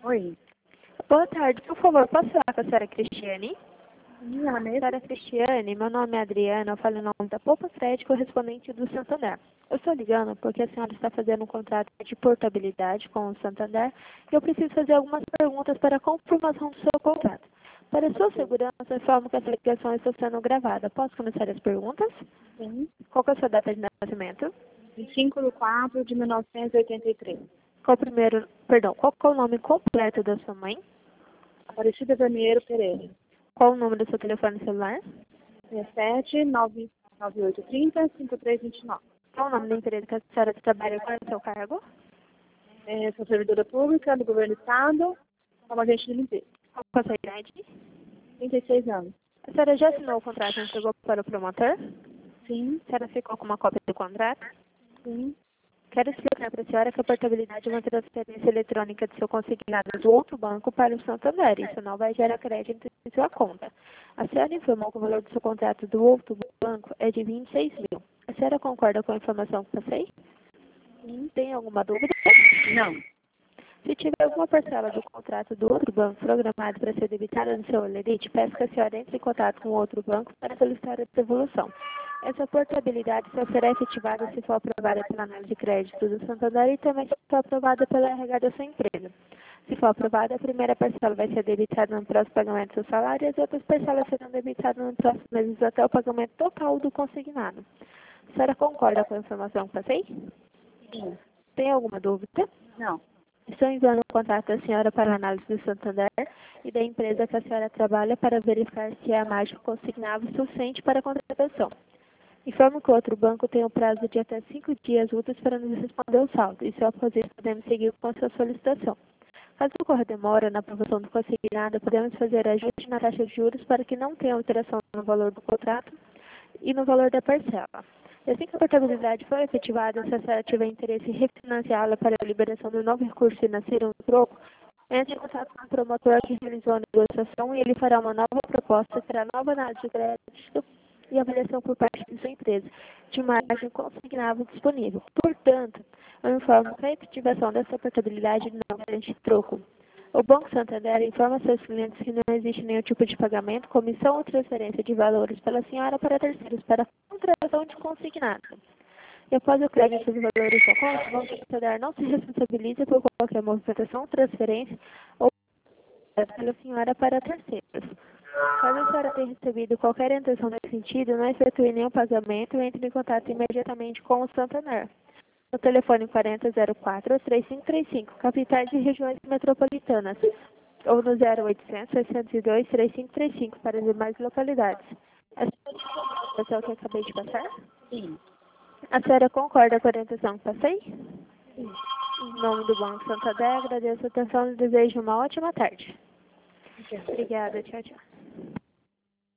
Oi. Boa tarde, por favor, posso falar com a senhora Cristiane? Ela mesmo? Senhora Cristiane, meu nome é Adriana, eu falo em nome da Poupa Crédito, correspondente do Santander. Eu estou ligando porque a senhora está fazendo um contrato de portabilidade com o Santander e eu preciso fazer algumas perguntas para a confirmação do seu contrato. Para sua segurança, informo que essa ligação está sendo gravada. Posso começar as perguntas? Sim. Qual que é a sua data de nascimento? 25/4/1983. Qual que é o nome completo da sua mãe? Aparecida Vermeiro Pereira. Qual o número do seu telefone celular? 67-99830-5329. Qual o nome da empresa que a senhora trabalha? Qual é o seu cargo? Sou servidora pública do Governo do Estado, como agente de limpeza. Qual é a sua idade? 36 anos. A senhora já assinou o contrato e entregou para o promotor? Sim, A senhora ficou com uma cópia do contrato? sim, Quero explicar para a senhora que a portabilidade é uma transferência eletrônica de seu consignado do outro banco para o Santander. Isso não vai gerar crédito em sua conta. A senhora informou que o valor do seu contrato do outro banco é de 26 mil. A senhora concorda com a informação que passei? sim. Tem alguma dúvida? Não. Se tiver alguma parcela do contrato do outro banco programado para ser debitada no seu Olerite, peço que a senhora entre em contato com o outro banco para solicitar a devolução. Essa portabilidade só será efetivada se for aprovada pela análise de crédito do Santander e também se for aprovada pela RH da sua empresa. Se for aprovada, a primeira parcela vai ser debitada no próximo pagamento do seu salário e as outras parcelas serão debitadas nos próximos meses até o pagamento total do consignado. A senhora concorda com a informação que passei? Sim. Tem alguma dúvida? Não. Estou enviando o contato da senhora para a análise do Santander e da empresa que a senhora trabalha para verificar se é a margem consignável suficiente para a contratação. Informo que o outro banco tem um prazo de até 5 dias úteis para nos responder o saldo, e se após isso podemos seguir com a sua solicitação. Caso ocorra demora na aprovação do consignado, podemos fazer ajuste na taxa de juros para que não tenha alteração no valor do contrato e no valor da parcela. E assim que a portabilidade for efetivada, se a senhora tiver interesse em refinanciá-la para a liberação do novo recurso financeiro no troco, entre em contato com o promotor que realizou a negociação e ele fará uma nova proposta para nova análise de crédito e avaliação por parte de sua empresa, de margem consignável disponível. Portanto, eu informo que a efetivação dessa portabilidade não garante troco. O Banco Santander informa seus clientes que não existe nenhum tipo de pagamento, comissão ou transferência de valores pela senhora para terceiros para contratação de consignado. E após o crédito dos valores da conta, o Banco Santander não se responsabiliza por qualquer movimentação, transferência ou pela senhora para terceiros. Caso a senhora tenha recebido qualquer intenção nesse sentido, não efetue nenhum pagamento e entre em contato imediatamente com o Santander. No telefone 4004-3535, capitais e regiões metropolitanas, ou no 0800-602-3535 para as demais localidades. Essa é o que eu acabei de passar? Sim. A senhora concorda com a orientação que passei? Sim. Em nome do Banco Santander, agradeço a atenção e desejo uma ótima tarde. Ok. Obrigada, tchau, tchau.